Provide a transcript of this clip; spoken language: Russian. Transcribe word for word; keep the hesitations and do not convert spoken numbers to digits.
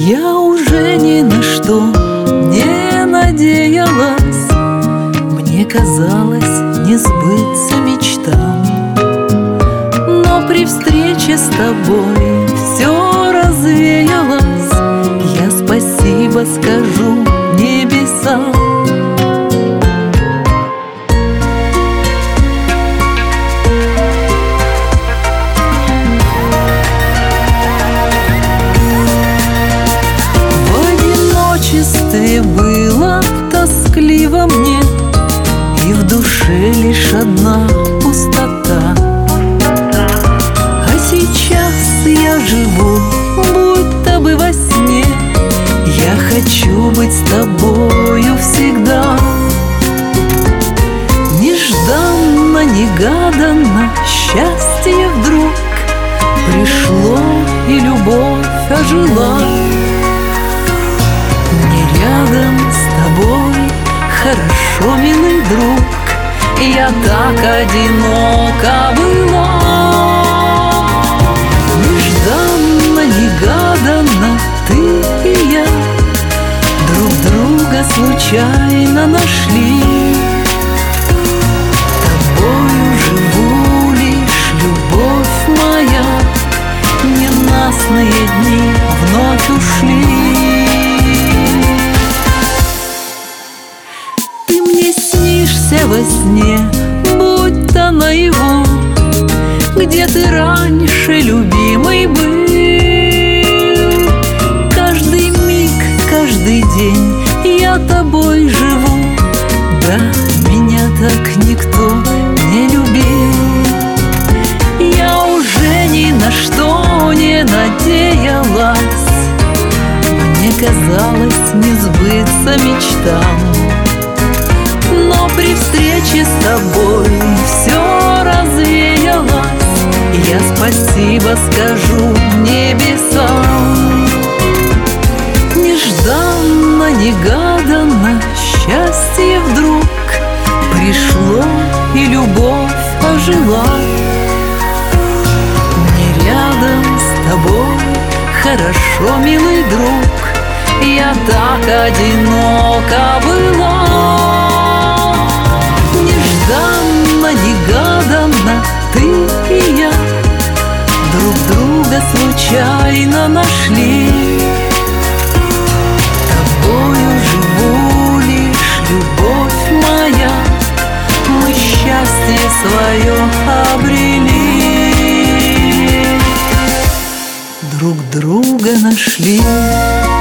Я уже ни на что не надеялась. Мне казалось, не сбыться мечтам. Но при встрече с тобой все развеялось. Я спасибо скажу небесам. Было тоскливо мне, и в душе лишь одна пустота. А сейчас я живу, будто бы во сне. Я хочу быть с тобою всегда. Нежданно, негаданно счастье вдруг пришло, и любовь ожила. Рядом с тобой хорошо, милый друг. Я так одинока была. Нежданно, негаданно ты и я друг друга случайно нашли. Тобою живу лишь, любовь моя. Ненастные дни вновь ушли. Во сне, будто наяву, где ты раньше, любимый, был. Каждый миг, каждый день я тобой живу. Да, меня так никто не любил. Я уже ни на что не надеялась. Мне казалось, не сбыться мечтам. Но при встрече с тобой все развеялось. Я спасибо скажу небесам. Нежданно, негаданно счастье вдруг пришло, и любовь ожила. Мне рядом с тобой хорошо, милый друг. Я так одинока была. Нежданно, негаданно ты и я друг друга случайно нашли. Тобою живу лишь, любовь моя. Мы счастье свое обрели, друг друга нашли.